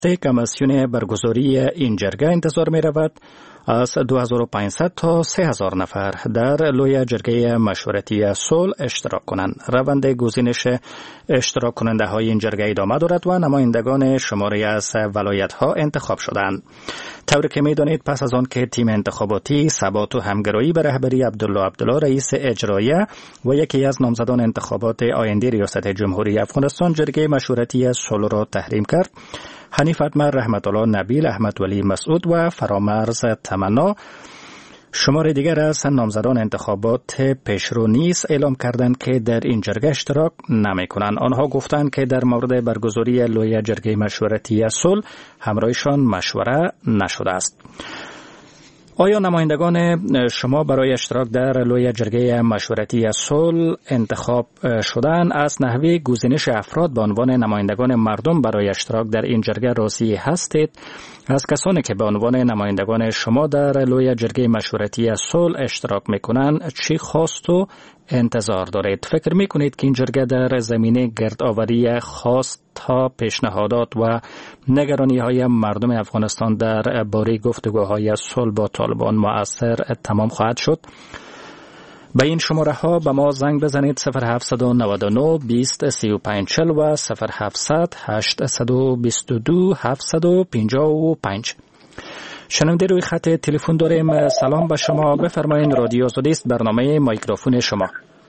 کمیسیون برگزاری این جرگه انتظار می رود از 2500 تا 3000 نفر در لوی جرگه مشورتی صلح اشتراک کنند. روند گزینش اشتراک کننده های این جرگه ادامه دارد و نمایندگان شماری از ولایت ها انتخاب شدند. طوری که می دانید پس از آن که تیم انتخاباتی ثبات و همگرایی به رهبری عبدالله رئیس اجراییه و یکی از نامزدان انتخابات آینده ریاست جمهوری افغانستان جرگه مشورتی صلح را تحریم کرد، حنیف اتمر، رحمت الله نبیل، احمد ولی مسعود و فرامرز تمنا شمار دیگر از نامزدان انتخابات پیشرو نیز اعلام کردند که در این جرگه اشتراک نمی کنند. آنها گفتند که در مورد برگزاری لوی جرگه مشورتی صلح همراهشان مشوره نشده است. آیا نمایندگان شما برای اشتراک در لوی جرگه مشورتی صلح انتخاب شدن از نحوه گزینش افراد به عنوان نمایندگان مردم برای اشتراک در این جرگه راضی هستید؟ از کسانی که به عنوان نمایندگان شما در لوی جرگه مشورتی صلح اشتراک میکنند چی خواست و انتظار دارید؟ فکر میکنید که این جرگه در زمینه گردآوری خواستها، پیشنهادات و نگرانی های مردم افغانستان در باره گفتگوهای صلح با طالبان مؤثر تمام خواهد شد؟ به این شماره ها به ما زنگ بزنید 0799 20 35 40 و 0700 822 755. شنونده روی خط تلفن داریم. سلام به شما، بفرمایید. رادیو آزادی است، برنامه مایکروفون شما.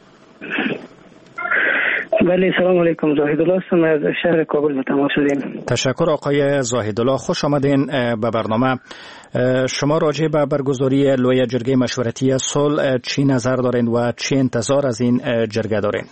بله، سلام علیکم. زاهدالله هستم از شهر کابل به تماس شدیم. تشکر آقای زاهدالله، خوش آمدین به برنامه. شما راجع به برگزاری لوی جرگه مشورتی صلح چی نظر دارین و چی انتظار از این جرگه دارین؟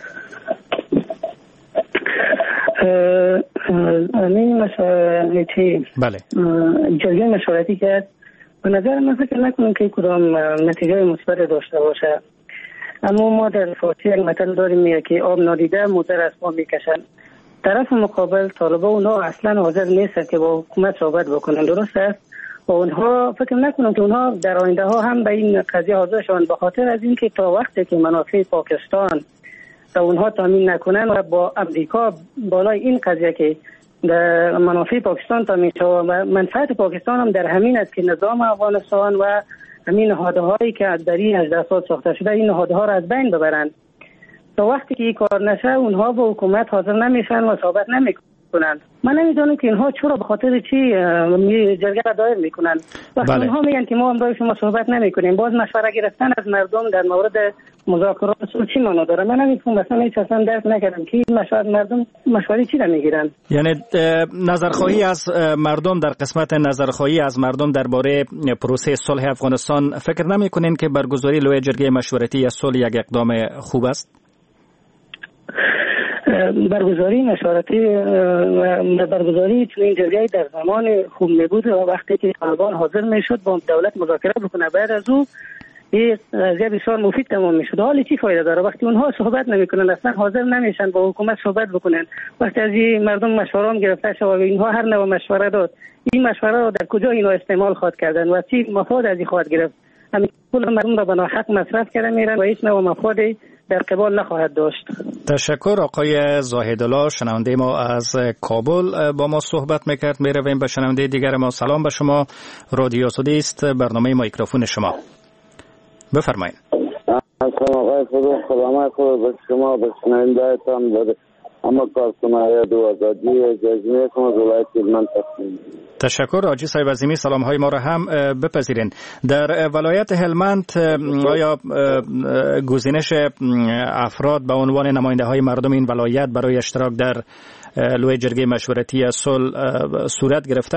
این مشورتی بله جرگه مشورتی که به نظر من فکر نکنم که کدام نتیجه مثبت داشته باشه، اما ما در فارسی یک متل داریم که آب نادیده موتر از پا میکشن. طرف مقابل طالبا اونها اصلا حاضر نیست که با حکومت صحبت بکنن، درست است؟ و اونها فکر نکنم که اونها در آینده ها هم به این قضیه حاضر شوند، به خاطر از اینکه تا وقتی که منافع پاکستان تا اونها تامین نکنن و با امریکا بالای این قضیه که در منافع پاکستان تامین شود و منفعت پاکستان هم در همین است که نظام افغانستان و همین نهاده هایی که در این 18 سال ساخته شده این نهاده ها را از بین ببرند. تا وقتی که این کار نشه اونها با حکومت حاضر نمیشن و صحبت نمیکنند. من نمیدونم که اینها چرا به خاطر چی جرگه را دایر میکنن. وقتی اونها میگن که ما هم با شما صحبت نمیکنیم، باز مشوره گرفتن از مردم در مورد مذاکرات صلح چی معنا داره؟ من نمیفهمم، مثلا هیچ اصلا درک نکردم که مردم مشوره چی را میگیرن. یعنی نظرخواهی از مردم، در قسمت نظرخواهی از مردم درباره پروسه صلح افغانستان فکر نمیکنین که برگزاری لوی جرگه مشورتی صلح یک اقدام خوب است؟ برگزاری مشورتی و برگزاری چنین جرگه‌ای در زمان خوب نبود و وقتی که طالبان حاضر میشد با دولت مذاکره بکنه، بعد از او این قضیه بسیار مفید تمام میشد. حالا چی فایده داره وقتی اونها صحبت نمیکنن، اصلا حاضر نمیشن با حکومت صحبت بکنن؟ وقتی از این مردم مشوره هم گرفته شد و اینها هر نوع مشوره داد، این مشوره رو در کجا اینا استعمال خواهد کردن و چی مفاد از این خواهد گرفت؟ همین پول مردم را به ناحق مصرف کردن میرن و هیچ نوع مفادی در قبال نخواهد داشت. تشکر آقای زاهدالله. شنونده ما از کابل با ما صحبت میکرد. میرویم به شنونده دیگر ما. سلام به شما، رادیو آزادی است، برنامه مایکروفون شما، بفرمایید. سلام آقای فروغ، سلامت به شما، به شنونده‌تان، به اما کارکنان رادیو آزادی جزیره کنم از ولایت هلمند هستم. تشکر آجی صاحب عظیمی، سلام های ما را هم بپذیرین. در ولایت هلمند آیا گزینش افراد به عنوان نماینده های مردم این ولایت برای اشتراک در لوی جرگه مشورتی صلح صورت گرفته؟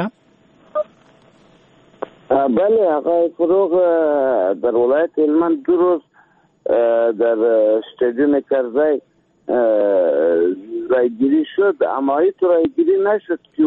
بله آقای فروغ، در ولایت هلمند 2 روز در استادیوم کرزی رایگیری شد، اما این تو رایگیری نشد که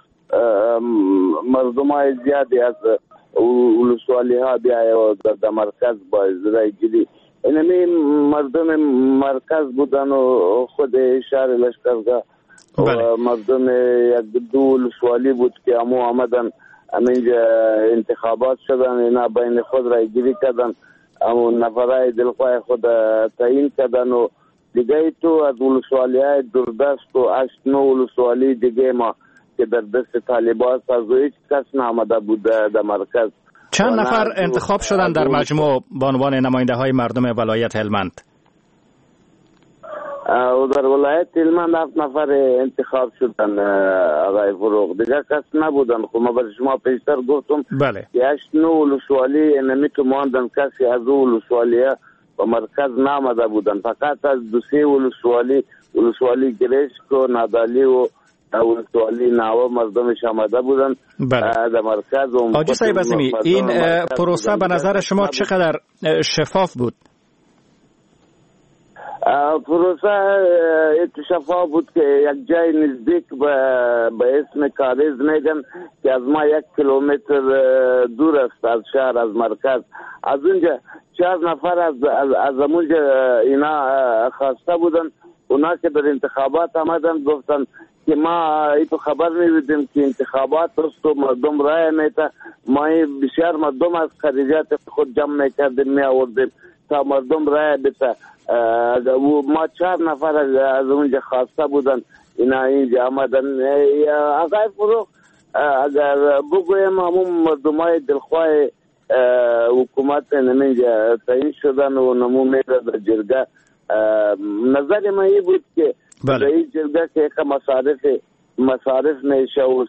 مردم های زیادی از ولسوالی ها بیایی و در مرکز با رایگیری، اینمی مردم مرکز بودن و خود شهر لشکرگاه و مردم یک 2 ولسوالی بود که همو آمدن همینجا انتخابات شدن، اینا بین خود رایگیری کردن، همو نفرهای دلخواه خود تعیین کردن و دیگه تو از ولسوالی های دوردست و 8-9 ولسوالی دیگه ما که در دست طالبان است، از هیچ کس نآمده بود در مرکز. چند نفر انتخاب شدن در مجموع به عنوان نماینده های مردم ولایت هلمند؟ در ولایت هلمند 7 نفر انتخاب شدن آقای فروغ، دیگه کس نبودن. خب ما برای شما پیشتر گفتم بله 8-9 ولسوالی نمیتو ماندن، کسی از اون ولسوالی و مرکز نامده بودن، فقط از 2-3 ولسوالی گریشک و نادالی و ولسوالی ناوا مردمش آمده بودن در مرکز. آجی صاحب عظیمی، این پروسه به نظر شما چقدر شفاف بود؟ پروسه شفاف بود که یک جای نزدیک به اسم کاریز میگن که از ما 1 کیلومتر دور است از شهر، از مرکز. از اونجا 4 نفر از اونجا اینا خواسته بودن. اونا که در انتخابات آمدن گفتن که ما ایتو خبر می‌بودیم که انتخابات است و مردم رای میده، ما بسیار مردم از خریجات خود جمع میکردیم میآوردیم تا مردم رای بده. ما 4 نفر از اونجا خواسته بودن اینا اینجا آمدن. آقای فروغ، اگر بگویم همون مردمای دلخواه حکومت نمینجا تعیین شدن و نمو میره در جرگه، نظر ما این بود که در این جرگه که یک مصارف میشه و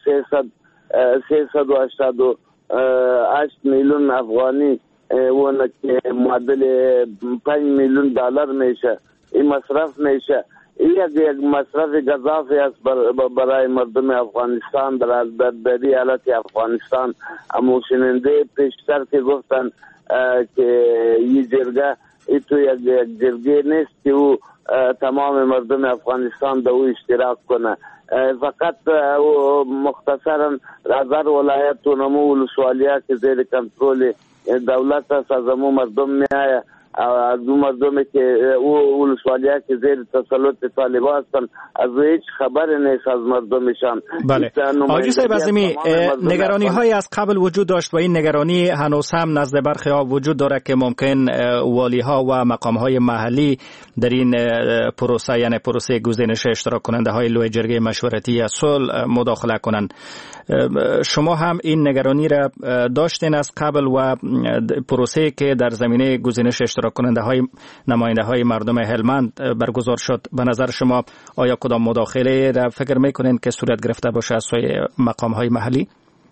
388 میلیون افغانی و معادل 5 میلیون دلار میشه، این مصرف میشه. این یک مصرف گزافی است برای مردم افغانستان در حالت افغانستان. اما شنونده پیشتر که گفتن که این جرگه ایتو یک جرگه نیست که او تمام مردم افغانستان در او اشتراک کنه، فقط مختصرا هزار ولایت و نمو ولسوالیه که زیر کنترل دولت است از امو مردم می آید، از اون مردمی که او ولسوالیه که زیر تسلط طالبان هستند از هیچ خبر نیست از مردمشان. بله آقای صاحب عظیمی، نگرانی های از قبل وجود داشت و این نگرانی هنوز هم نزد برخی ها وجود داره که ممکن والی ها و مقام های محلی در این پروسه، یعنی پروسه گزینش اشتراک کننده های لوی جرگه مشورتی صلح مداخله کنند. شما هم این نگرانی را داشتین از قبل و پروسه که در زمینه گزینش اشتراک کننده های نماینده های مردم هلمند برگزار شد، به نظر شما آیا کدام مداخله را فکر میکنین که صورت گرفته باشه از سوی مقام های محلی؟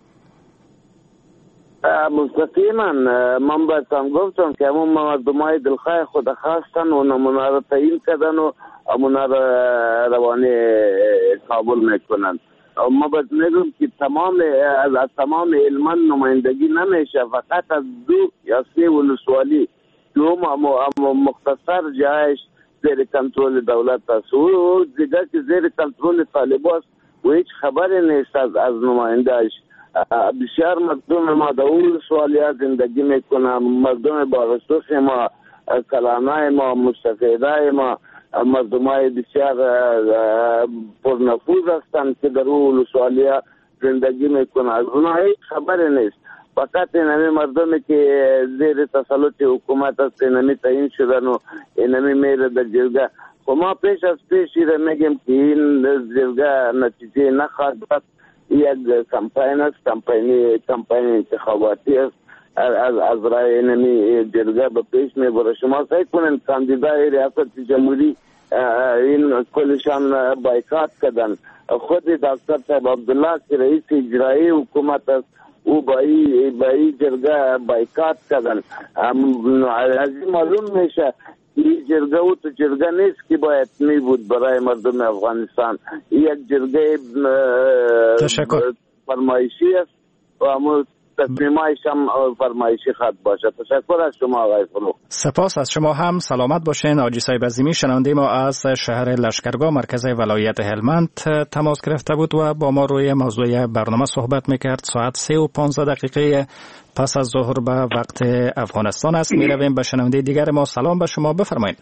مستقیما من بهتان گفتم که همون مردم های دلخواه خود خواستن و نمونه را تعیین کردن و نمونه را روانه کابل میکنن. ما باید میگم که از تمام هلمند نمایندگی نمیشه، فقط از 2 یا 3 ولسوالی که مختصر جایش زیر کنترل دولت است و دیگه که زیر کنترل طالبان است و هیچ خبری نیست از نمایندهش. بسیار مردم ما در اون ولسوالیه زندگی میکنن، مردم باغستوس ما، کلانای ما، مستفیدای ما، مردم های بسیار پرنفوذ هستند که در اون ولسوالیه زندگی میکنن، از اونها هیچ خبری نیست. فقط اینمی مردمی که زیر تسلط حکومت است اینمی تعیین شدن و اینمی میره در جرگه. خب ما پیش از پیش میگیم که این جرگه نتیجه نخواهد داد، یک کمپین است، کمپین انتخاباتی است. از رای اینمی جرگه به پیش میبره. شما فکر کنین کاندیدای ریاست جمهوری این کلشان بایکاٹ کردن. خود دکتر صاحب عبدالله که رئیس اجرایی حکومت است او با این جرگه بایکاٹ کردن. از این معلوم میشه این جرگه او تو جرگه نیست که باید می بود برای مردم افغانستان. یک جرگه فرمایشی است و همون تصمیمایش هم فرمایشی خواهد باشد. تشکر از شما آقای فروغ. سپاس از شما هم. سلامت باشین. حاجی صاحب عظیمی شنونده ما از شهر لشکرگاه مرکز ولایت هلمند تماس گرفته بود و با ما روی موضوع برنامه صحبت میکرد. ساعت 3:15 پس از ظهر به وقت افغانستان است. میرویم به شنونده دیگر ما. سلام به شما، بفرمایید.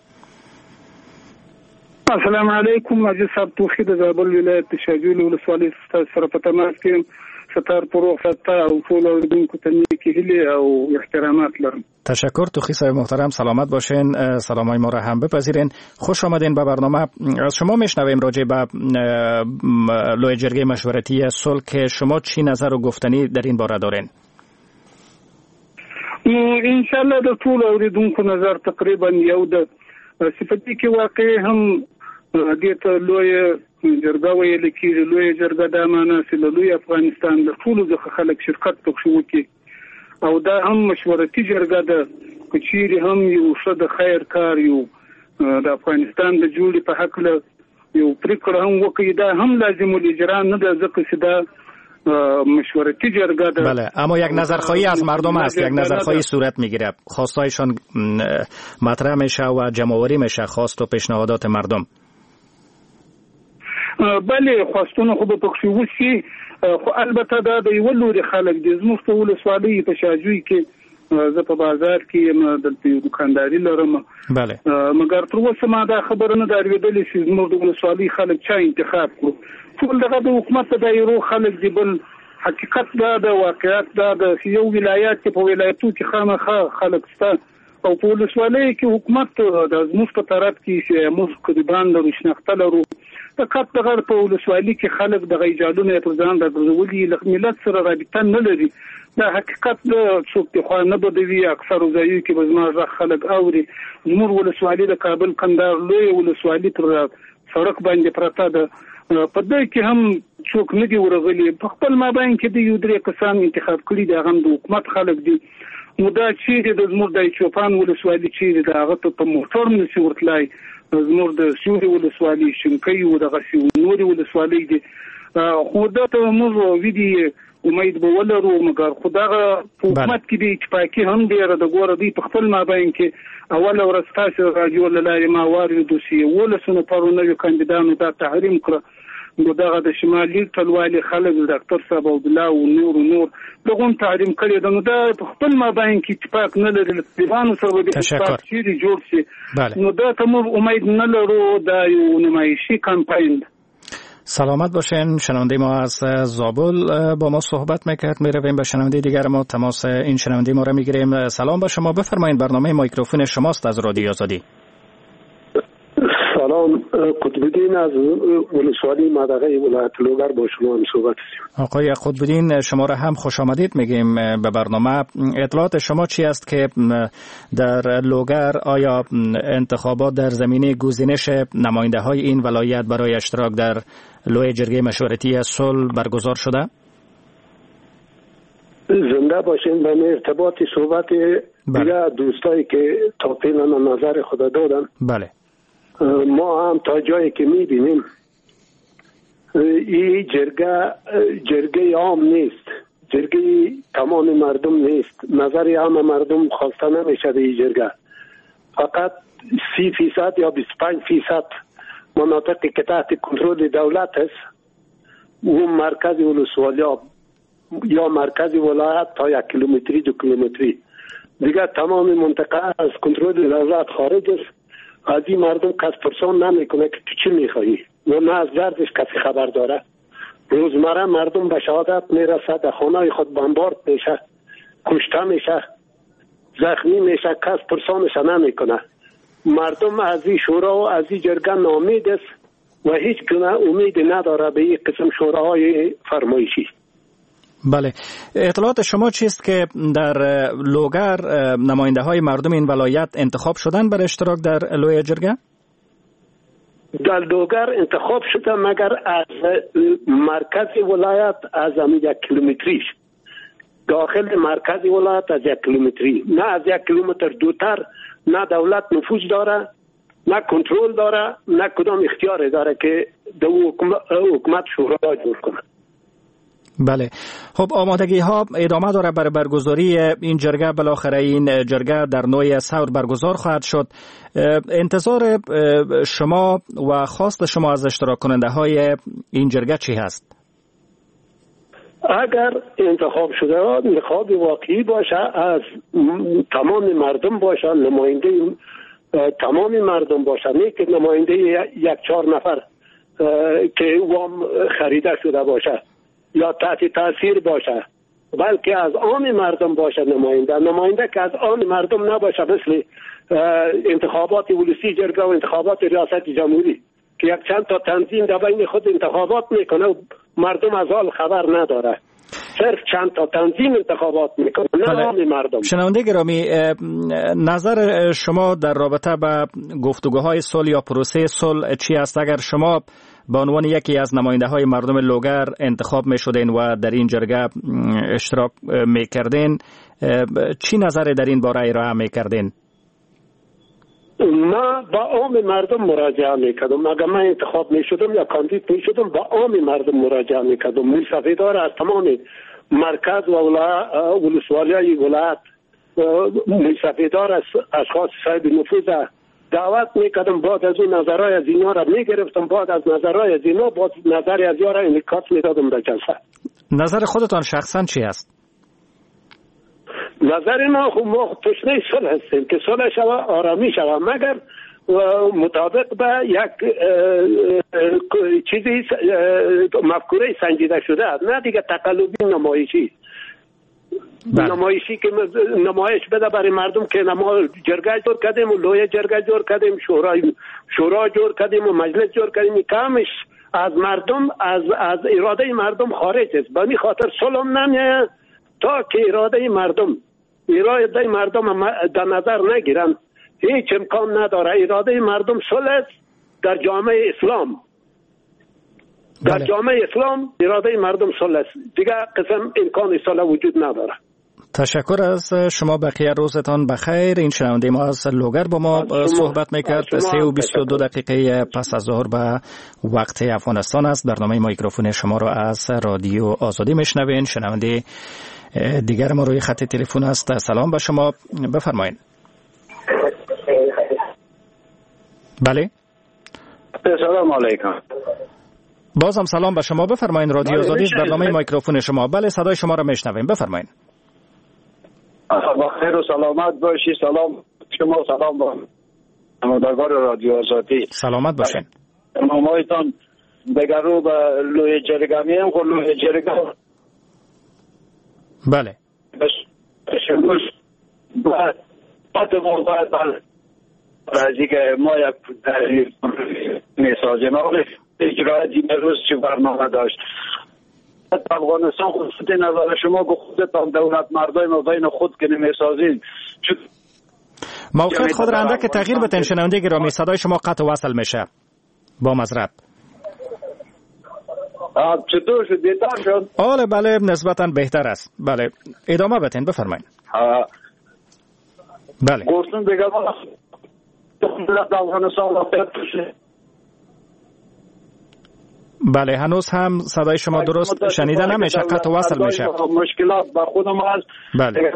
السلام علیکم. حاجی صاحب توخید از زابل ولایت شاجوی ولسوالی سره په تماس کې ستار فروغ فتا او ټول اوریدونکو ته نیک که هیله او احترامات لرم. تشکر. توخی صاحب محترم، سلامت باشین. سلامای ما را هم بپذیرین. خوش آمدین به برنامه. از شما میشنویم راجع به لوی جرگه مشورتی صلح که شما چی نظر و گفتنی در این باره دارین؟ انشاءالله د ټول اوریدونکو نظر تقریبا یو د صفتی کې واقع هم دې ته لوی جرګه ویل کېږي. لوی جرګه دا معنا چې لوی افغانستان د ټولو ځخه خلک شرکت پکښې وکړي او دا هم مشورتي جرګه ده. که چیرې هم یو ښه د خیر کار یو د افغانستان د جوړې په هکله یو پرېکړه هم وکړي، دا هم لازم الاجرا نه ده، ځکه چې دا مشورتی جرگه ده. بله، اما یک نظرخواهی از مردم است، یک نظرخواهی صورت میگیره، خواستایشان مطرح میشه و جمع‌آوری میشه، خواست و پیشنهادات مردم. بله، خواستونه خو به پکښې وشي، خو البته دا د یو لوري خلک دي. زموږ په ولسوالۍ په شاجوی کې زه په بازار کې یم، دلته یو دکانداري لرم. بله، مګر تر اوسه ما دا خبره نه ده اورېدلې چې زموږ د ولسوالۍ خلک چا انتخاب کړو. ټول دغه د حکومت د دایرو خلک دي. بل حقیقت دا د واقعیت دا د یو ولایت کې په ولایتو کې خامخا خلک شته او په ولسوالۍ کې حکومت د زموږ په طرف کې چې موږ قربان لرو، شناخته لرو. فقط دغه په ولسوالۍ کې خلک د ایجادونه پر ځان راغورځولي، له ملت سره رابطه نه لري. دا حقیقت څوک د خو نه بدوي. اکثر ځایو کې بزما خلک اوري. زموږ ولسوالۍ د کابل قندهار لوی ولسوالۍ پر سړک باندې پرته ده. په دې کې هم څوک نه دی ورغلي. په خپل مابین کې د یو درې کسان انتخاب کړي دي، هغه د حکومت خلک دي. نو دا چې د زموږ د چوپان ولسوالۍ چې د هغه په موټر نشي ورتلای، زموږ د سوري ولسوالۍ شنکۍ او دغه نوري ولسوالۍ دي. خو دا ته موږ ویدي امید به ولرو، مګر خدای حکومت کې دی چې پاکي هم ډیره د ګوره دی. په خپل مابین کې اول ورځ تاسو راجو لاره ما واري دوسیه ولسونه پرونه کاندیدانو دا تحریم کړ. نو دغه د شمالي ټلوالي خلک ډاکټر صاحب عبد الله او نور دغه تحریم کړی. نو دا په خپل مابین کې اتفاق نه لري، دیوانو سره د اتفاق شي جوړ شي. نو دا ته موږ امید نه لرو. دا یو نمایشي کمپاین. سلامت باشین. شنونده ما از زابل با ما صحبت میکرد. میرویم به شنونده دیگر ما، تماس این شنونده ما را میگیریم. سلام به شما، بفرمایید، برنامه مایکروفون شماست از رادیو آزادی. سلام، قطب‌الدین از ولسوالی مدغه ولایت لوگر با شما هم صحبت هستیم. آقای قطب‌الدین، شما را هم خوش آمدید میگیم به برنامه. اطلاعات شما چی است که در لوگر آیا انتخابات در زمینه گزینش نماینده های این ولایت برای اشتراک در لوی جرگه مشورتی صلح برگزار شده؟ زنده باشین. به ارتباط صحبت دیگه دوستایی که تا فعلا نظر خود دادن. بله، ما هم تا جایی که میبینیم این جرگه عام نیست، جرگه تمام مردم نیست. نظر عام مردم خواسته نمیشه به این جرگه. فقط 30% یا 25% مناطقی که تحت کنترل دولت است، اون مرکز ولسوالی یا مرکز ولایت تا 1 کیلومتری 2 کیلومتری دیگه تمام منطقه از کنترل دولت خارج است. از این مردم کس پرسان نمیکنه که تو چی میخوایی و نه از دردش کسی خبر داره. روزمره مردم به شهادت میرسه، در خانه خود بمبارد میشه، کشته میشه، زخمی میشه، کس پرسانش نمیکنه. مردم از این شورا و از این جرگه ناامید است و هیچ گونه امید نداره به این قسم شوراهای فرمایشی. بله، اطلاعات شما چیست که در لوگر نماینده های مردم این ولایت انتخاب شدن برای اشتراک در لوی جرگه؟ در لوگر انتخاب شده، مگر از مرکز ولایت از 1 کیلومتریش داخل مرکز ولایت از 1 کیلومتری، نه از 1 کیلومتر دوتر. نه دولت نفوذ داره، نه کنترل داره، نه کدام اختیار داره که دو حکومت شورا جور کنه. بله، خب آمادگی ها ادامه داره برای برگزاری این جرگه. بالاخره این جرگه در نوع ثور برگزار خواهد شد. انتظار شما و خواست شما از اشتراک کننده های این جرگه چی هست؟ اگر انتخاب شده انتخاب واقعی باشه، از تمام مردم باشه، نماینده تمام مردم باشه، نه که نماینده 1-4 نفر که وام خریده شده باشه یا تحت تاثیر باشه بلکه از آن مردم باشه نماینده که از آن مردم نباشه، مثل انتخابات ولسی جرگه و انتخابات ریاست جمهوری که یک چند تا تنظیم در بین خود انتخابات میکنه و مردم از حال خبر نداره. صرف چند تا تنظیم انتخابات میکنه، نه آن مردم. شنونده گرامی، نظر شما در رابطه با گفتگوهای صلح یا پروسه صلح چی است؟ اگر شما به عنوان یکی از نماینده های مردم لوگر انتخاب می شدین و در این جرگه اشتراک می کردین، چی نظر در این باره ارائه می کردین؟ ما با عام مردم مراجعه میکردم. اگر من انتخاب میشدم یا کاندید میشدم با عام مردم مراجعه میکردم. ملسفیدار از تمام مرکز و ولسوالیای ولایت، ملسفیدار از اشخاص صاحب نفوذ دعوت میکردم. بعد از اون نظرهای از اینا را میگرفتم، بعد از نظرهای از اینا بعد نظری از اینا را انعکاس میدادم در جلسه. نظر خودتان شخصا چی است؟ نظر ما تشنه صلح هستیم که صلح شوه، آرامی شوه، مگر مطابق به یک چیزی مفکوره سنجیده شده، نه دیگه تقلبی نمایشی. نمایشی که نمایش بده برای مردم که ما جرگه جور کردیم و لویه جرگه جور کردیم، شورا جور کردیم و مجلس جور کردیم، کامش از مردم، از اراده مردم خارج است. به این خاطر صلح نمیه تا که اراده مردم در نظر نگیرن. هیچ امکان نداره. اراده مردم صلح است در جامعه اسلام. در جامعه اسلام اراده مردم صلح است. دیگه قسم امکان صلح وجود نداره. تشکر از شما. بقیه روزتان بخیر. این شنونده ما از لوگر با ما صحبت میکرد. 3:22 پس از ظهر به وقت افغانستان است. برنامه میکروفون شما رو از رادیو آزادی میشنوین. شنونده دیگر ما روی خط تلفن است. سلام به شما، بفرمایید. بله، سلام علیکم. بازم سلام به شما، بفرمایید. رادیو آزادی است، برنامه میکروفون شما. بله، صدای شما را میشنویم، بفرمایید. با خیر و سلامت باشی. سلام شما، سلام با همراهان رادیو آزادی. سلامت باشین. مامایتان دیگر رو به لوی جرگه میم خود لوی جرگه. بله. بس بعد ما باید رازی که ما یک میسازیم اجرای دیم روز چه برنامه داشت. افغانستان خود نظر شما به خودتان دولت مردای ما بین خود که نمیسازین. موقعیت خود را اندک تغییر بتین. شنونده گرامی، صدای شما قطع وصل میشه با معذرت. چطور شد؟ بهتر شد؟ بله نسبتا بهتر است. بله ادامه بتین، بفرمایید. بله گفتم دیگه ما دولت افغانستان را بله هنوز هم صدای شما درست شنیده نمیشه، قطع وصل میشه. مشکلات با خودم هست. بله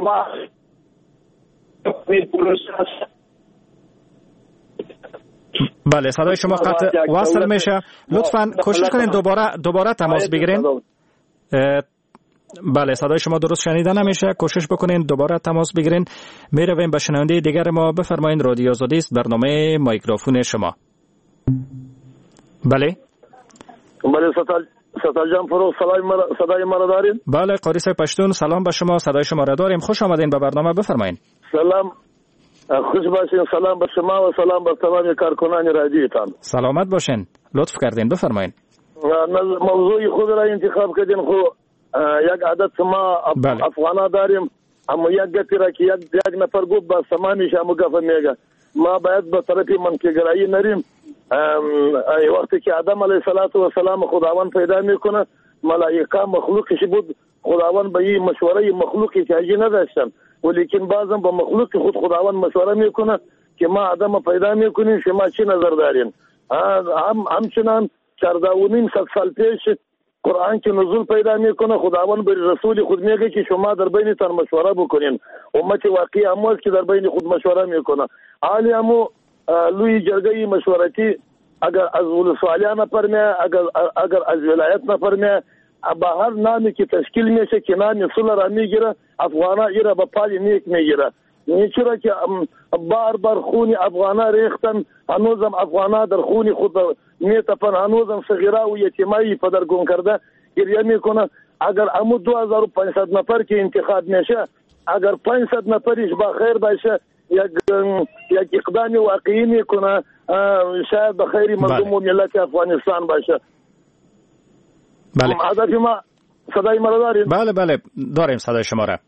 بله صدای شما قطع وصل میشه. لطفاً کوشش کنین دوباره تماس بگیرین. بله صدای شما درست شنیده نمیشه، کوشش بکنین دوباره تماس بگیرین. میرویم به شنونده دیگر ما. بفرمایید. رادیو آزادی است، برنامه میکروفون شما. بله ستال جان فروغ، صدای مرا دارین؟ بله قاری صاحب پشتون، سلام به شما، صدای شما را داریم. خوش آمدین به برنامه، بفرمایید. سلام، خوش باشین. سلام به شما و سلام به تمام کارکنان رادیوتان. سلامت باشین، لطف کردین، بفرمایید. موضوع خود را انتخاب کردین. خو یک عادت ما افغانا داریم، اما یک گتی را که یک نفر گفت با سمانیش همو گفه میگه ما باید به طرف منکگرایی نریم. وقتی که آدم علیه السلام خداوند پیدا میکنه، ملائکه مخلوقش بود، خداوند به این مشوره مخلوقی که حاجی نداشتن، ولیکن بعضا با مخلوق خود خداوند مشوره میکنه که ما آدم پیدا میکنیم، شما چی نظر دارین؟ همچنان 14,500 سال پیش قرآن که نزول پیدا میکنه، خداوند به رسول خود میگه که شما در بینتان مشوره بکنین. امت واقعی همو که در بین خود مشوره میکنه. حالی همو لوی جرگه مشورتی اگر از ولسوالیان نفرمیه، اگر از ولایت نفرمیه، با هر نامی که تشکیل میشه که نامی صلح را میگیره، افغانا ایره با پای نیک میگیره. چرا که بار خونی افغانا ریختن، هنوزم افغانا در خونی خود میتپن، هنوزم صغیره و یتیمایی پدرگون کرده گریه میکنه. اگر امو 2500 نفر که انتخاب میشه، اگر 500 نفرش با خیر باشه، یک اقدام واقعی میکنه، شاید به خیر مردم و ملت افغانستان باشه. بله. هدف ما، صدای ما دارین؟ بله داریم صدای شما را.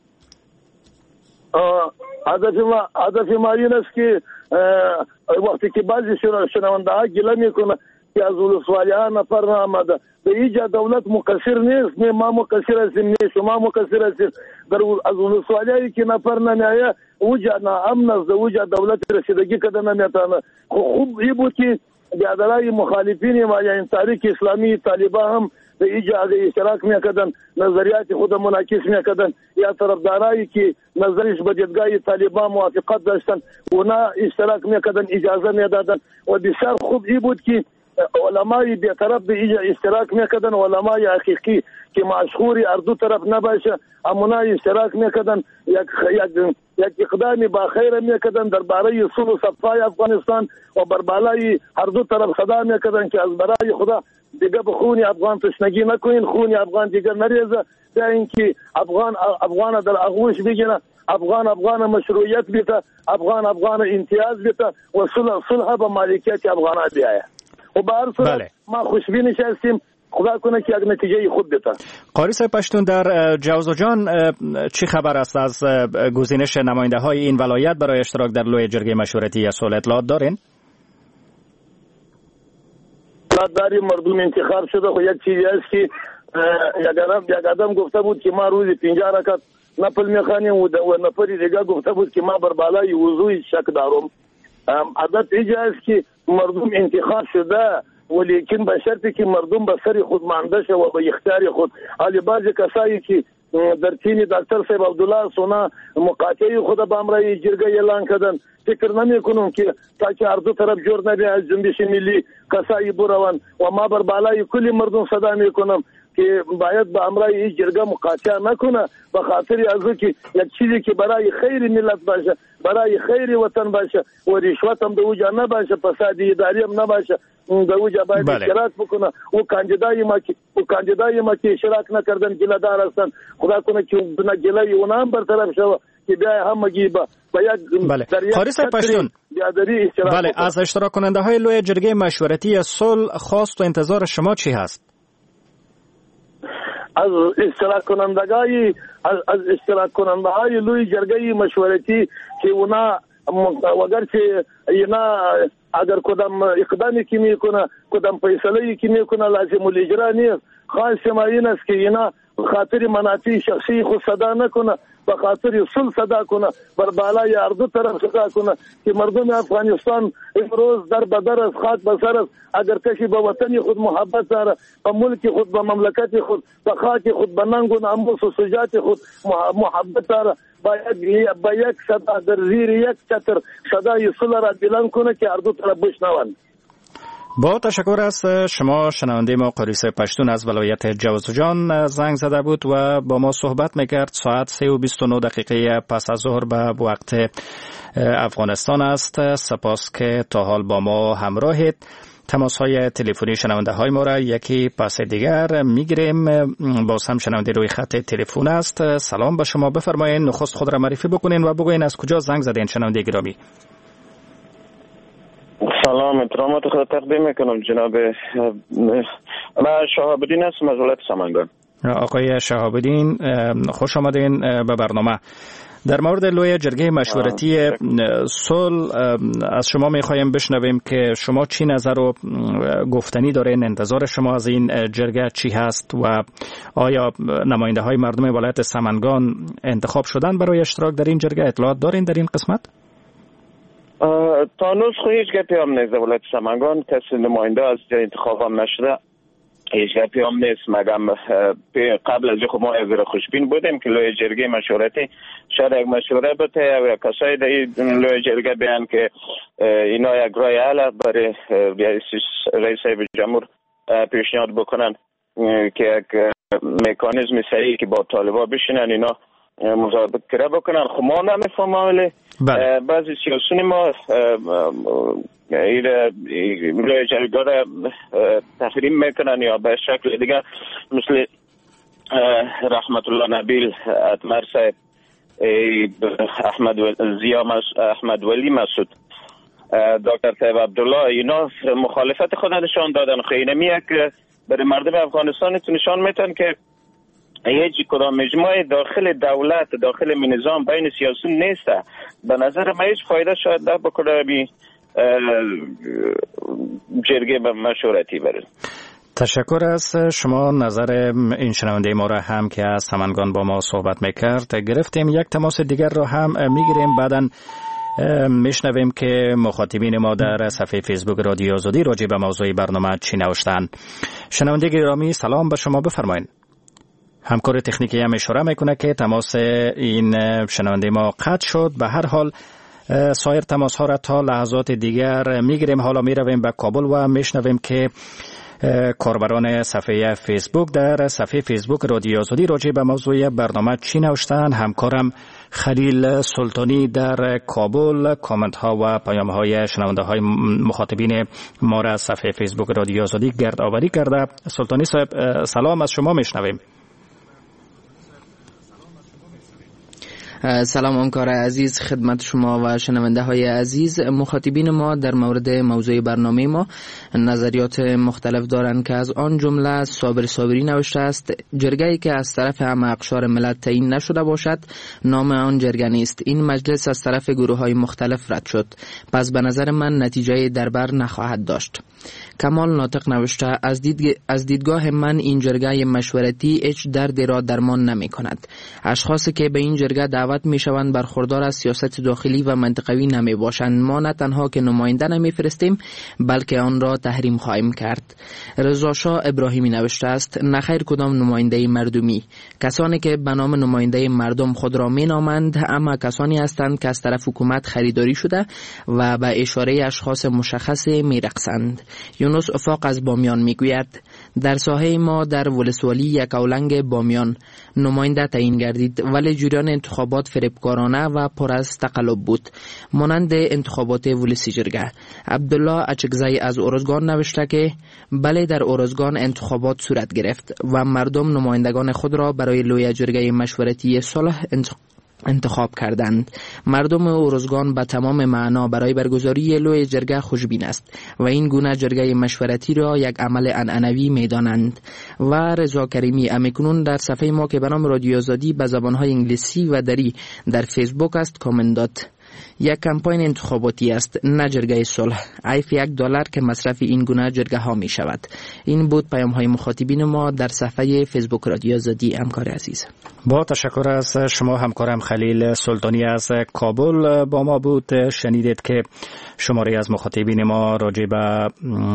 هدف ما این است که وقتی که بعضی شنونده ها گله میکنه که از ولسوالی ها نفر نامده، به ایجا دولت مقصر نیست، نه ما مقصر هستیم نه شما مقصر هستیم. از ولسوالی هایی که نفر نمیایه وجه ناامن است، وجه دولت رسیدگی کده نمیتانه. خوب ای بود که بیادرهای مخالفین ما یعنی تحریک اسلامی طالبان هم به ایجا اشتراک میکردن، نظریات خود منعکس میکردن، یا طرفدارایی که نظرش با دیدگاه طالبان موافقت داشتن اونا اشتراک میکردن، اجازه میدادن. و بسیار خوب ای بود که علمای بیطرف به ایجا اشتراک میکردن، علمای حقیقی که مشهوری اردو طرف نباشه امونا اشتراک میکردن، یک اقدامی با خیر میکردن درباره صلح و صفای افغانستان و بر بالای هر دو طرف صدا میکردن که از برای خدا دیگه به خون افغان تشنگی نکنین، خون افغان دیگه نریزه، تا اینکه افغان در آغوش بگیره، افغان مشروعیت بیته، افغان امتیاز بیته و صلح به مالکیت افغان بیایه. و به هر صورت ما خوشبین هستیم، خدا کنه که یک نتیجه خوب بیته. قاری صاحب پشتون، در جوزجان چی خبر است از گزینش نماینده های این ولایت برای اشتراک در لوی جرگه مشورتی صلح؟ اطلاعات دارین؟ داری مردم انتخاب شده. خو یک چیزی است که یک آدم گفته بود که ما روزی 50 رکعت نفل میخوانیم و نفری دیگه گفته بود که ما بر بالای وضوء شک دارم. عادت اینجا است که مردم انتخاب شده ولیکن به شرطی که مردم به سر خود مانده شه و به اختیار خود. حالی بعضی کسایی که در تیم دکتر صاحب عبدالله سونا مقاطعه خود به امرای جرگه اعلان کردن، فکر نمی کنم که تا که هر دو طرف جور نبی از جنبش ملی کسایی بروان و ما بر بالای کلی مردم صدا می کنم که باید به امرای این جرگه مقاطعه نکنه، به خاطر از که یک چیزی که برای خیر ملت باشه، برای خیر وطن باشه و رشوت هم به وجه نباشه، فساد اداری هم نباشه، به وجه باید اشتراک بکنه. و کاندیدای ما که اشتراک نکردن گله دار هستن، خدا کنه که گله اونا هم برطرف شود که بیا همگی با یک قاری صاحب پشتون، بله، از اشتراک کننده های لوی جرگه مشورتی صلح خواست و انتظار شما چی هست؟ از اشتراک کننده های لوی جرگه مشورتی که اونا وگرچه اینا اگر کدام اقدامی که میکنه، کدام فیصله که میکنه لازم الاجرا نیست. خاص ما این است که اینا خاطر منافع شخصی خود صدا نکنه، به خاطر صلح صدا کنه، بر بالای هر دو طرف صدا کنه که مردم افغانستان امروز در بدر از خاک بسر است. اگر کسی به وطن خود محبت داره، به ملک خود، به مملکت خود، به خاک خود، به ننگ و ناموس و سجات خود محبت داره، با یک صدا در زیر یک چتر صدای صلح را بلند کنه که هر دو طرف بشنوند. با تشکر از شما. شنونده ما قاری صاحب پشتون از ولایت جوزجان زنگ زده بود و با ما صحبت میکرد. ساعت 3:29 پس از ظهر به وقت افغانستان است. سپاس که تا حال با ما همراهید. تماس های تلفنی شنونده های ما را یکی پس دیگر میگیریم. باز هم شنونده روی خط تلفن است. سلام به شما، بفرمایید نخست خود را معرفی بکنین و بگوین از کجا زنگ زدین شنونده گرامی. سلام، احترامات خود تقدیم میکنم جناب. من شهاب الدین هستم از ولایت سمنگان. آقای شهاب الدین، خوش آمدین به برنامه. در مورد لوی جرگه مشورتی صلح از شما میخوایم بشنویم که شما چی نظر و گفتنی دارین، انتظار شما از این جرگه چی هست و آیا نماینده های مردم ولایت سمنگان انتخاب شدن برای اشتراک در این جرگه؟ اطلاعات دارین در این قسمت؟ تا هنوز هیچ گپی هم نیست. ولایت سمنگان کسی نماینده از انتخاب هم نشده، هیچ گپی هم نیست. مگم قبل از خود ما از خوشبین بودیم که لوی جرگه مشورتی شاید یک مشوره بده و کسای در لوی جرگه بیان که اینا یک رای حل برای رئیس جمهور پیشنهاد بکنن که یک مکانیزم صحیحی که با طالبا بشینن اینا مذاکره بکنن. خب ما نمیفهمیم. بعضی سیاسیون ما روی جرگه را تحریم میکنن یا به شکل دیگه مثل رحمت الله نبیل اتمر صاحب، احمد ولی مسعود، دکتر طیب عبدالله، اینا مخالفت خود نشان دادن. خیلی که برای مردم افغانستان نشان میتن که هیچ کدام اجماع داخل دولت، داخل نظام بین سیاسی نیست. به نظر من هیچ فایده شاید نه بکنه بی جرگه مشورتی برد. تشکر از شما. نظر این شنونده ما را هم که از سمنگان با ما صحبت میکرد گرفتیم. یک تماس دیگر را هم میگیریم، بعداً میشنویم که مخاطبین ما در صفحه فیسبوک رادیو آزادی راجع به موضوع برنامه چی نوشتن. شنونده گرامی سلام به شما، بفرمایید. همکار تکنیکی هم اشاره میکنه که تماس این شنونده ما قطع شد. به هر حال سایر تماس ها را تا لحظات دیگر میگیریم. حالا میرویم به کابل و میشنویم که کاربران صفحه فیسبوک در صفحه فیسبوک رادیو آزادی راجع به موضوع برنامه چی نوشتن. همکارم خلیل سلطانی در کابل کامنت ها و پیام های شنونده های مخاطبین ما را از صفحه فیسبوک رادیو آزادی گرد آوری کرده. سلطانی صاحب سلام، از شما میشنویم. سلام همکار عزیز، خدمت شما و شنونده های عزیز. مخاطبین ما در مورد موضوع برنامه ما نظریات مختلف دارند که از آن جمله صابری نوشته است جرگه‌ای که از طرف همه اقشار ملت تعیین نشده باشد نام آن جرگه نیست. این مجلس از طرف گروه های مختلف رد شد، پس به نظر من نتیجه دربر نخواهد داشت. کمال ناطق نوشته از دیدگاه من این جرگه مشورتی هیچ دردی را درمان نمی کند. اشخاصی که به این جرگه دعوت می شوند برخوردار از سیاست داخلی و منطقوی نمی باشند. ما نه تنها که نماینده نمی فرستیم بلکه آن را تحریم خواهیم کرد. رضا شاه ابراهیمی نوشته است نخیر کدام نماینده مردمی. کسانی که به نام نماینده مردم خود را می نامند اما کسانی هستند که از طرف حکومت خریداری شده و به اشاره اشخاص مشخص می رقصند. یونس افاق از بامیان میگوید در ساحه ما در ولسوالی یک اولنگ بامیان نماینده تعیین گردید ولی جریان انتخابات فریبکارانه و پر از تقلب بود مانند انتخابات ولسی جرگه. عبدالله اچکزی از ارزگان نوشته که بله در ارزگان انتخابات صورت گرفت و مردم نمایندگان خود را برای لوی جرگه مشورتی صلح انتخاب کردند. مردم ارزگان به تمام معنا برای برگزاری لوی جرگه خوشبین است و این گونه جرگه مشورتی را یک عمل عنعنوی می‌دانند. و رضا کریمی امیکنون در صفحه ما که به نام رادیو آزادی به زبان‌های انگلیسی و دری در فیسبوک است کامنت داد یک کمپاین انتخاباتی است نه جرگه صلح. عیف $1 که مصرف این گونه جرگه ها می شود. این بود پیام های مخاطبین ما در صفحه فیسبوک رادیو آزادی. همکار عزیز با تشکر از شما. همکارم خلیل سلطانی از کابل با ما بود. شنیدید که شماره از مخاطبین ما راجع به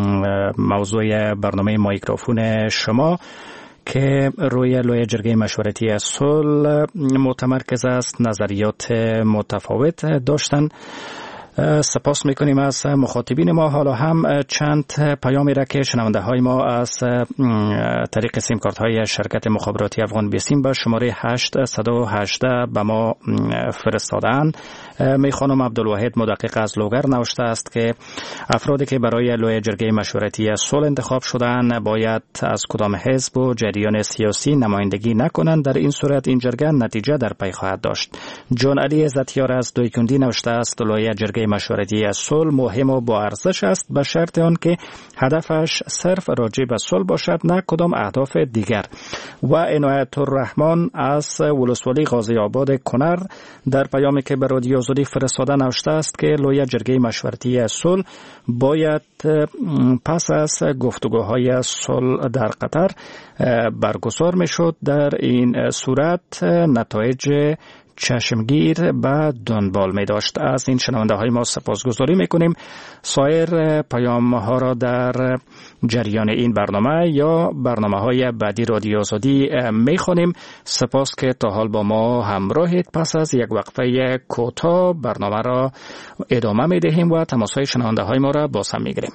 موضوع برنامه مایکروفون شما که روی لوی جرگه مشورتی صلح متمرکز است نظریات متفاوت داشتن. سپاس میکنیم از مخاطبین ما. حالا هم چند پیامی را که شنونده های ما از طریق سیم کارت های شرکت مخابراتی افغان بیسیم به شماره 818 به ما فرستادن. میخوانم عبدالواحد مدقق از لوگر نوشته است که افرادی که برای لوی جرگه مشورتی صلح انتخاب شدن باید از کدام حزب و جریان سیاسی نمایندگی نکنند. در این صورت این جرگه نتیجه در پی خواهد داشت. جان علی عزتیار از دویکندی نوشته است لوی جرگه مشورتی صلح مهم و با ارزش است به شرط آن که هدفش صرف راجع به صلح باشد نه کدام اهداف دیگر. و عنایت الرحمن از ولسوالی غازی آباد کنر در پیامی که به رادیو آزادی فرستاده نوشته است که لوی جرگه مشورتی صلح باید پس از گفتگوهای صلح در قطر برگزار میشد. در این صورت نتایج چشمگیر به دنبال می داشت. از این شنونده های ما سپاسگزاری می کنیم. سایر پیام ها را در جریان این برنامه یا برنامه های بعدی رادیو آزادی می خوانیم. سپاس که تا حال با ما همراهید. پس از یک وقفه کوتاه برنامه را ادامه می دهیم و تماس های شنونده های ما را باز هم می گیریم.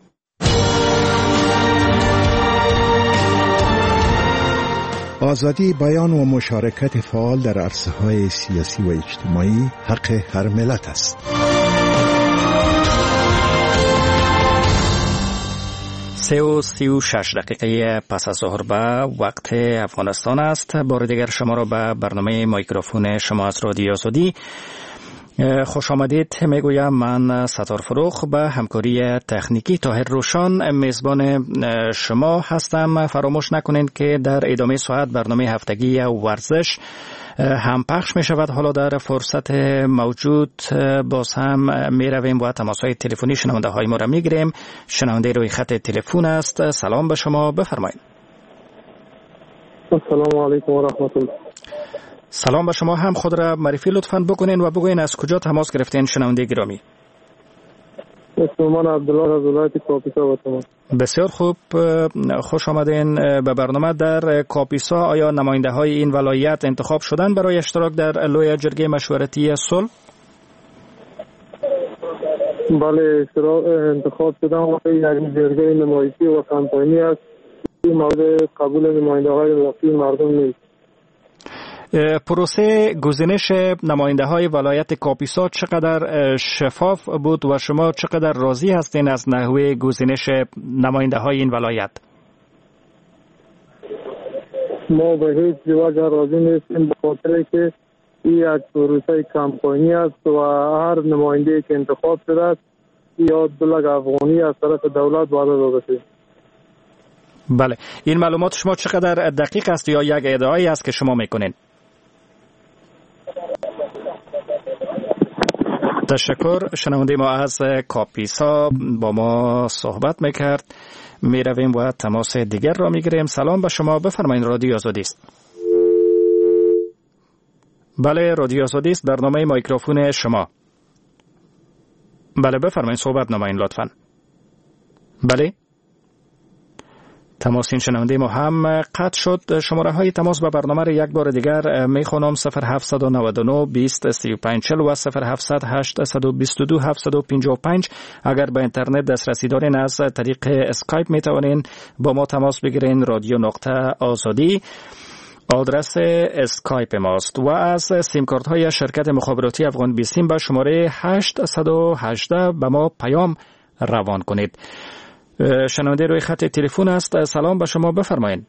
آزادی بیان و مشارکت فعال در عرصه‌های سیاسی و اجتماعی حق هر ملت است. 3:36 دقیقه پس از ظهر به وقت افغانستان است. بار دیگر شما را به برنامه مایکروفون شما از رادیو آزادی خوش آمدید میگویم. من ستار فروخ به همکاری تکنیکی طاهر روشان میزبان شما هستم. فراموش نکنید که در ادامه ساعت برنامه هفتگی ورزش هم پخش می شود. حالا در فرصت موجود باز هم می رویم و تماس‌های تلفنی شنونده های ما را می گیریم. شنونده روی خط تلفن است. سلام به شما، بفرمایید. السلام علیکم و رحمت الله. سلام به شما هم. خود را معرفی لطفاً بکنین و بگوین از کجا تماس گرفتین شنونده گرامی. اسم من عبدالله از ولایت کاپیسا هستم. بسیار خوب، خوش آمدین به برنامه. در کاپیسا آیا نماینده های این ولایت انتخاب شدن برای اشتراک در لوی جرگه مشورتی صلح؟ بله، انتخاب شدن و یک جرگه نمایشی و کمپانی است. این مورد قبول نماینده های وقتی مردم نیست. پروسه گزینش نماینده های ولایت کاپیسا چقدر شفاف بود و شما چقدر راضی هستین از نحوه گزینش نماینده های این ولایت؟ ما به هیچ وجه راضی نیستیم، به خاطر که این یک پروسه کمپانی است و هر نماینده که انتخاب شده است یا بلگ افغانی از طرف دولت وعده داده شده. بله، این معلومات شما چقدر دقیق است یا یک ادعایی است که شما میکنین؟ تشکر. شنونده ما از کاپیسا با ما صحبت میکرد. میرویم و تماس دیگر را میگیریم. سلام به شما، بفرمایید. رادیو آزادی است. بله، رادیو آزادی است. برنامه مایکروفون شما. بله بفرمایید، صحبت نمایید لطفاً. بله، تماس این شنونده ما هم قطع شد. شماره های تماس با برنامه را یک بار دیگر میخوانم: 0799 20 35 40 و 0700 822 755. اگر به اینترنت دسترسی دارین از طریق اسکایپ میتوانین با ما تماس بگیرین. رادیو نقطه آزادی آدرس اسکایپ ماست و از سیم کارت های شرکت مخابراتی افغان بیسیم به شماره 818 به ما پیام روان کنید. شنونده روی خط تلفن است. سلام به شما، بفرمایید.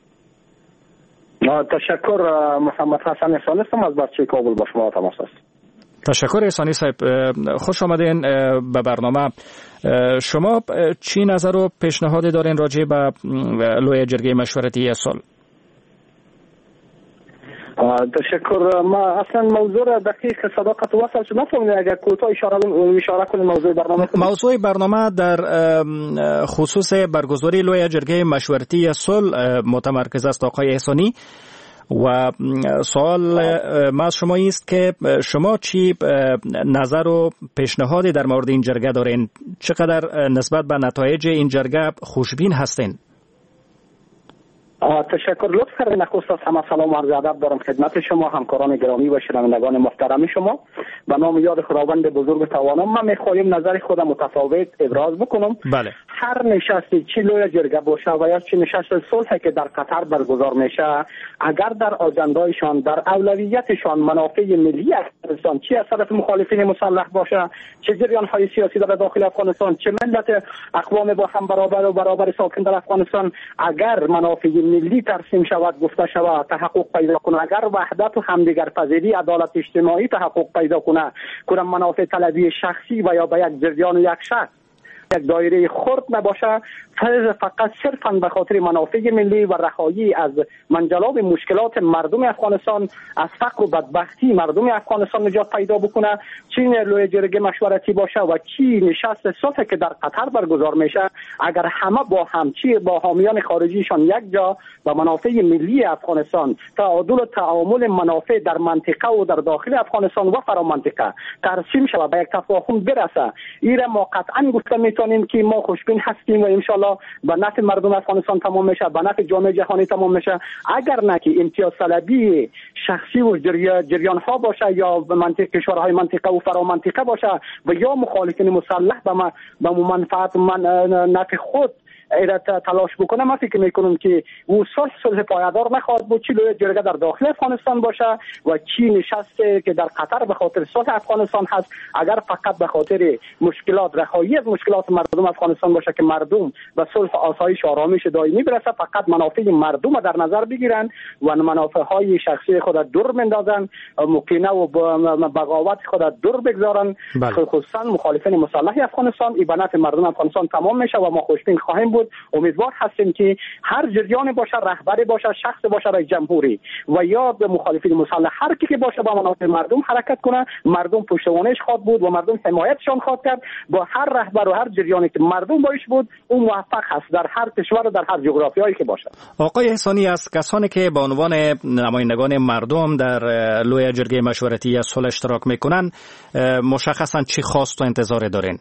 تشکر. محمد حسن احسانی هستم از بچه کابل، با شما تماس است. تشکر احسانی صاحب، خوش آمدین به برنامه. شما چی نظر و پیشنهادی دارین راجع به لوی جرگه مشورتی صلح؟ تشکر. ما اصلا موضوع دقیق صداقت وصل شد نفهمیدم، اگر کوتاه اشاره کنیم موضوع برنامه. موضوع برنامه در خصوص برگزاری لوی جرگه مشورتی صلح متمرکز است آقای احسانی و سوال ما از شما است که شما چی نظر و پیشنهادی در مورد این جرگه دارین؟ چقدر نسبت به نتایج این جرگه خوشبین هستین؟ تشکر. لطف کردین. نخست از همه سلام و عرض ادب دارم خدمت شما، همکاران گرامی و شنوندگان محترم شما. به نام یاد خداوند بزرگ توانم من میخوایم نظر خودم متفاوت ابراز بکنم. بله. هر نشستی چه لوی جرگه باشه و یا چه نشست صلح که در قطر برگزار میشه، اگر در آجندایشان در اولویتشان منافع ملی افغانستان، چه از طرف مخالفین مسلح باشه، چه جریان های سیاسی در داخل افغانستان، چه ملت اقوام با هم برابر و برابر ساکن در افغانستان، اگر منافع ملی ترسیم شود، گفته شود، تحقق پیدا کنه، اگر وحدت و همدیگر پذیری، عدالت اجتماعی تحقق پیدا کنه، منافع طلبی شخصی و یا به یک جریان و یک شخص یک دایره خرد نباشه، فقط صرفاً به خاطر منافع ملی و رهایی از منجلاب مشکلات مردم افغانستان، از فقر و بدبختی مردم افغانستان نجات پیدا بکنه، چی لوی جرگه مشورتی باشه و چی نشست صلح که در قطر برگزار میشه، اگر همه با هم چی با حامیان خارجیشان یک جا و منافع ملی افغانستان، تعادل و تعامل منافع در منطقه و در داخل افغانستان و فرا منطقه ترسیم شود، به یک تفاهم برسه، ایره ما قطعاً گفته میتونیم که ما خوشبین هستیم و انشالله به نفع مردم افغانستان تمام میشه، به نفع جامعه جهانی تمام میشه. اگر نه که امتیاز طلبی شخصی و جریان ها باشه یا به منطقه کشورهای منطقه و فرا منطقه باشه و یا مخالفین مسلح به منفعت نفع خود تلاش بکنه، من فکر میکنم که او صلح پایدار نخواهد بود. چی لوی جرگه در داخل افغانستان باشه و چی نشسته که در قطر به خاطر صلح افغانستان هست، اگر فقط به خاطر مشکلات رهایی از مشکلات مردم افغانستان باشه که مردم به صلح آسایش و آرامش دائمی برسه، فقط منافع مردم در نظر بگیرن و منافع های شخصی خود دور بندازن، مکینه و بغاوت خود دور بگذارن. خصوصا مخالفین مسلح افغانستان ایبانت مردم افغانستان تمام میشه و ما خوشبین خواهیم بود. امیدوار هستیم که هر جریان باشه، رهبری باشه، شخص باشه، رئیس جمهوری و یا مخالفین مسلح هر کی که باشه با منافع مردم حرکت کنه، مردم پشتوانش خواهد بود و مردم حمایتشان خواهد کرد. با هر رهبر و هر جریانی که مردم باش بود اون موفق است در هر کشور و در هر جغرافیایی که باشه. آقای احسانی، از کسانی که به عنوان نمایندگان مردم در لوی جرگه مشورتی صلح اشتراک میکنن، مشخصا چی خواست و انتظار دارین؟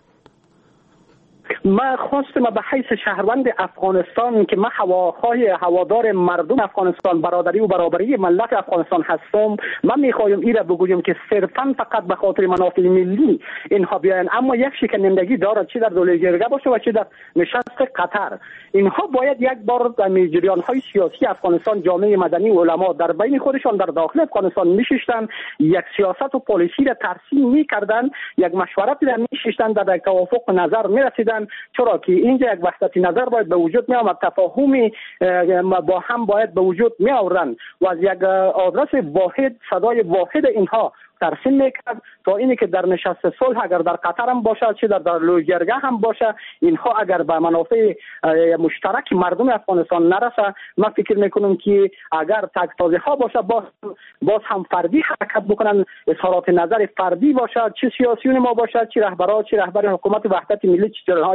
ما خواستم به حیث شهروند افغانستان که من هوادار مردم افغانستان، برادری و برابری ملت افغانستان هستم، من میخوایم ایره بگویم که صرفا فقط به خاطر منافع ملی اینها بیاین، اما یک شکنندگی دارد چه در لوی جرگه باشه و چه در نشست قطر. اینها باید یک بار در جریان‌های سیاسی افغانستان، جامعه مدنی و علما در بین خودشان در داخل افغانستان میشستن، یک سیاست و پالیسی را ترسیم میکردن، یک مشورتی را میشستن، در یک توافق نظر میرسیدن. چرا که اینجا یک وحدت نظر باید به وجود می آمد، تفاهمی با هم باید به وجود می آوردن و از یک آدرس واحد، صدای واحد اینها ترسیم میکرد تا اینی که در نشست صلح اگر در قطر هم باشه چه در لوی جرگه هم باشه، اینها اگر به منافع مشترک مردم افغانستان نرسه، من فکر میکنم که اگر تک‌تازی ها باشه باز هم فردی حرکت بکنن، اظهارات نظر فردی باشه، چه سیاسیون ما باشه، چه رهبران، چه رهبر حکومت وحدت ملی، چه جریان‌های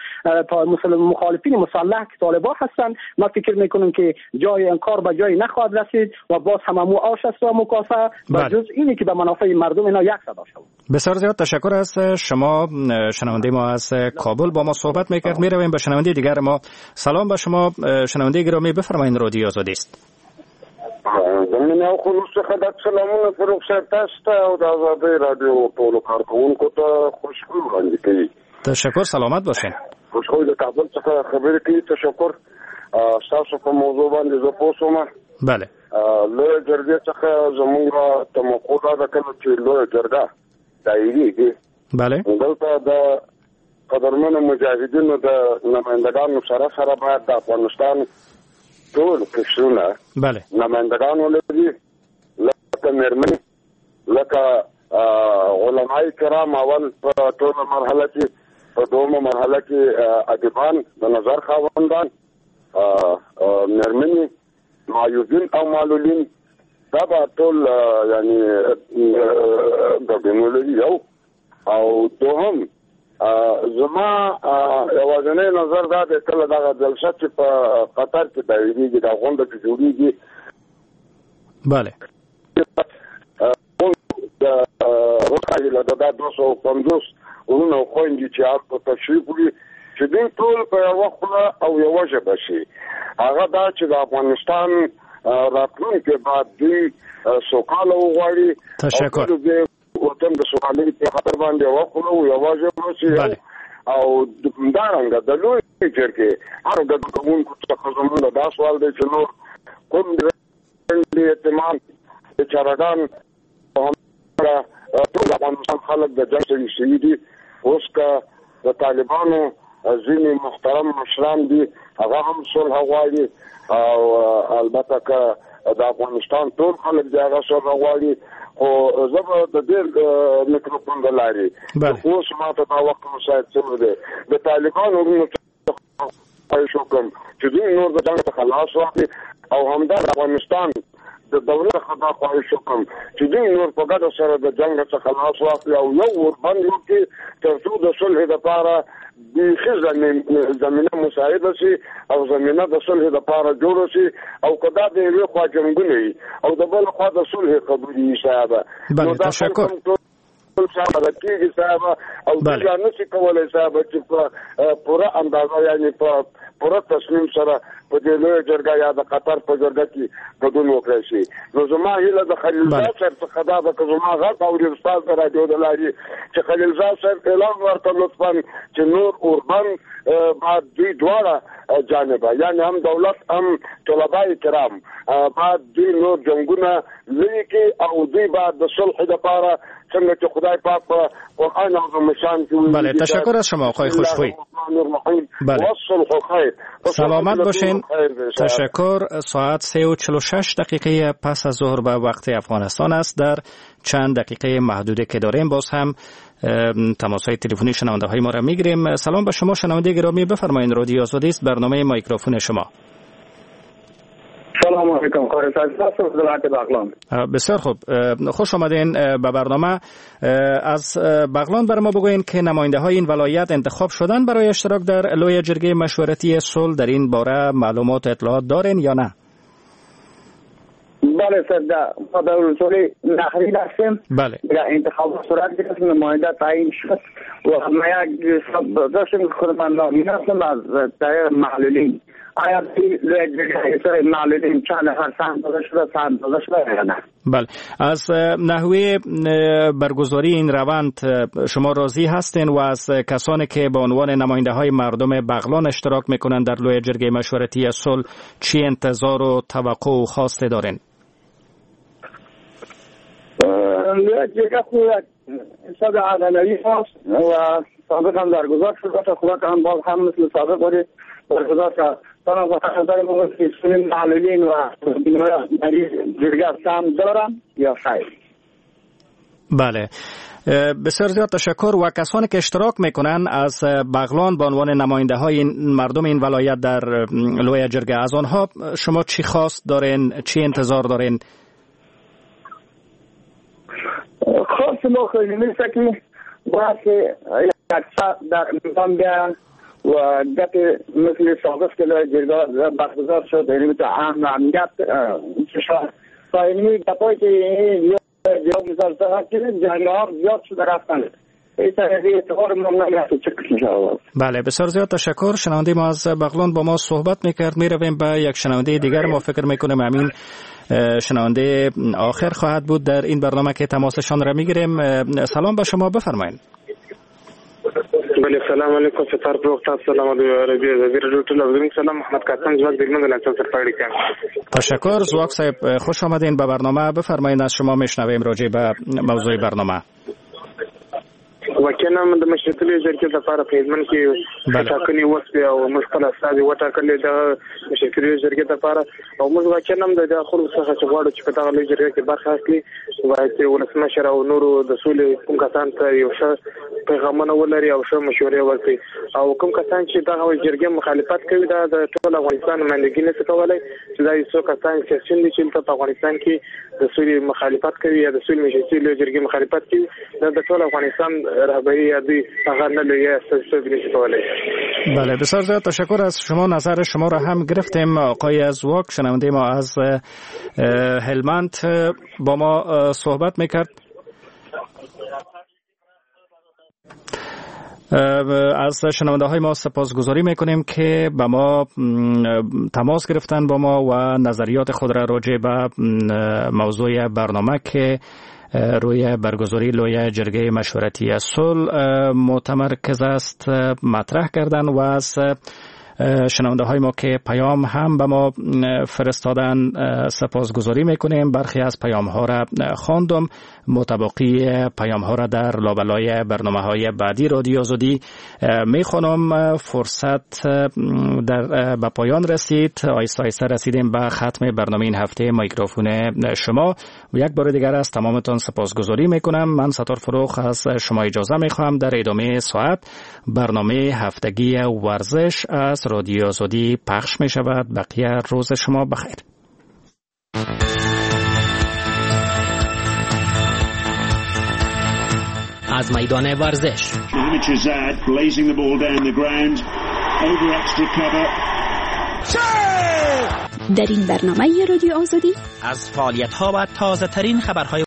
مخالفین مسلح که طالبان هستن، من فکر میکنم که جای انکار به جای نخواهد رسید و باز هم آش است و مکاسه و جز اینی که به منافع مردم اینا یک صدا شد. بسیار زیاد تشکر از شما. شنونده ما از کابل با ما صحبت میکرد. میرویم به شنونده دیگر ما. سلام به شما شنونده گرامی، بفرمایید. رادیو آزادی است. زمینه خلوص خدمت سلامونه فروغ صاحب تاسو او د آزادی رادیو ټولو کارکونکو ته خوشبو وړاندې کوي. تشکر، سلامت باشین. خوشخوی د کابل څخه خبرې کوي. تشکر. تاسو په موضوع باندې زه پوښوم. بله. لوی جرګې څخه زموږ توقع ده کله چې لوی جرګه دایریږي. بله. دلته د قدرمنو مجاهدینو د نمایندګانو سره باید د افغانستان ټول قشرونه بله نمایندګان ولري، لکه میرمنې، لکه علماء کرام اول په ټوله مرحله کې، په دومه مرحله کې ادیبان، د نظر خاوندان، میرمنې، معیوبین او معلولین، دا به ټول یعنی ګډون ولري. یو او دوهم زما یوازینی نظر دا دی کله دغه جلسه چې په قطر کې دایریږي، دا غونډه چې جوړیږي، بله روښایي له دا 250 ورونه خویندې چې هلته تشریف وکړي چې دوی ټول په یوه خوله او یوه ژبه شي. هغه دا چې د افغانستان راتلونکی باید دوی سوکاله وغواړي. تشکر. وطن د سوکالۍ په خاطر باندې یوه خوله او یوه ژبه شي. او همدارنګه د لوی جرګې هر ګډون کوونکو څخه زموږ دا سوال دی چې نور کوم د اعتماد د چارګان ټول افغانستان خلک د جنګ سره شوي دي. اوس که د طالبانو ځینې محترم مشران دي هغه هم صلح غواړي او البته که د افغانستان ټول خلک د هغه صلح غواړي. خو زه به د دې میکروفون د لارې اوس ما ته دا وخت مساعد شوی دی د طالبانو ورونو څخه خواهش وکړم چې دوی نور د جنګ څخه لاس واخلي او همدا د افغانستان د دولت څخه دا خواهش وکړم چې دوی نور په ګډه سره د جنګ څخه لاس واخلي او یو وربند وکړي تر څو د صلح لپاره بیخي زمینه مساعده شي او زمینه د صلح لپاره جوړه شي او که دا د یوې خوا جنګونه وي او د بل خوا د صلح خبرې وي صاحبه. بله تشکر. صاحبه کېږي صاحبه او دوی نشي کولی صاحبه چې په پوره اندازه یعنې په پوره تصمیم سره په دې لوی جرګه یا د قطر په جرګه کې ګډون وکړي شي. نو زما هیله د خلیل زاد صاحب څخه دا ده چې زما غږ اوري استاد د رادیو د لارې چې خلیل زاد صاحب اعلان ورته لطفا چې نور اوربان بعد دوی دواړه جانبه یعنی هم دولت هم طلباء کرام بعد دوی نور جنگونه لري کې او دوی بعد د صلح لپاره څنګه چې خدای پاک په قرآن عظیم شان کې بله تشکر از شما آقای خوشخوی. بله سلامت باشین. تشکر. ساعت 3:46 دقیقه پس از ظهر به وقت افغانستان است. در چند دقیقه محدوده که داریم باز هم تماس‌های تلفنی شنونده های ما را میگیریم. سلام به شما شنونده گرامی، بفرمایید. رادیو آزادی است، برنامه مایکروفون شما. سلام علیکم. بغلان. بسیار خوب، خوش آمدین به برنامه. از بغلان بر ما بگوین که نماینده های این ولایت انتخاب شدن برای اشتراک در لوی جرگه مشورتی صلح. در این باره معلومات اطلاعات دارین یا نه؟ بله سر، ما در رسول نهری هستیم. بله. انتخاب صورت گرفت، نماینده تعیین شد و ما یک داشتیم خود من نامین هستم از طریق معلولین. آیا لوی جرگه معلولین چند نفر سهم داده شده یا نه؟ بله. از نحوه برگزاری این روند شما راضی هستین و از کسانی که به عنوان نماینده های مردم بغلان اشتراک میکنن در لوی جرگه مشورتی صلح چی انتظار و توقع و خواسته دارین؟ لوی جرگه خود حساب عدالتی هست و سابق هم درگذار شده، خدا که هم باز هم مثل سابق بوده برگزار شد. تنها خطر موقع سیستم معلولین و مریض جرگه سهم دارم یا خیر؟ بله. بسیار زیاد تشکر. و کسانی که اشتراک میکنن از بغلان به عنوان نماینده های مردم این ولایت در لوی جرگه، از آنها شما چی خواست دارین، چی انتظار دارین؟ خواست ما خیلی میشه که باید اکثر در نظام بیان و گپ مثل سابق که لوی جرگه برگزار شد یعنی مثل امنیت سایمی گپایی که جواب مثال ساخت که جنگه ها زیاد شده رفتن. بله بسیار زیاد تشکر. شنونده ما از بغلان با ما صحبت میکرد. میرویم به یک شنونده دیگر. ما فکر میکنیم همین شنونده آخر خواهد بود در این برنامه که تماسشان را میگیریم. سلام به شما، بفرمایید. بله سلام علیکم. ستار پروخت سلام علیکم. رادیو ټلویزیون سلام. محمد قاسم زواک دیگه من لانچان سرپاړی کوم. تشکر زواک صاحب، خوش آمدین به برنامه. بفرمایید از شما میشنویم راجع به موضوع برنامه. وکیل هم د مشرتلې جرګې لپاره په هلمند کې ټاکنې وشوې او موږ خپل استازي وټاکلې د مشرتلې جرګې لپاره او موږ وکیل هم د خلکو څخه چې غواړو چې په دغه لوی جرګې کې برخه اخلي باید ولسمشر او نورو د سولې کوم کسان ته یو ښه پیغامونه ولري او ښه مشورې ورکړي او کوم کسان چې دغه جرګې مخالفت کوي دا د ټول افغانستان نمائندګي نشي کولی چې دا یو کسان چې په افغانستان کې د سولې مخالفت کوي یا د سولې مشرتلې جرګې مخالفت کوي دا د ټول افغانستان رهبری یادی هغه نه لوی استفاده نشي کولای. بله بسیار زیاد تشکر از شما. نظر شما را هم گرفتیم. آقای ازواک شنونده ما از هلمند با ما صحبت میکرد. از شنونده های ما سپاسگزاری میکنیم که با ما تماس گرفتن با ما و نظریات خود را راجع به موضوع برنامه که روی برگزاری لوی جرگه مشورتی صلح متمرکز است مطرح کردن و از شنونده های ما که پیام هم به ما فرستادن سپاسگزاری میکنیم. برخی از پیام ها را خواندم، متباقی پیام ها را در لابلای برنامه های بعدی رادیو آزادی میخوانم. فرصت به پایان رسید. آیسته آیسته رسیدیم به ختم برنامه این هفته مایکروفون شما. و یک بار دیگر از تمامتان سپاسگزاری میکنم. من ستار فروخ از شما اجازه میخوام در ادامه ساعت برنامه هفتگی ورزش از رادیو آزادی پخش می شود. بقیه روز شما بخیر. از میدان ورزش در این برنامه رادیو آزادی از فعالیت‌ها و تازه ترین خبرهای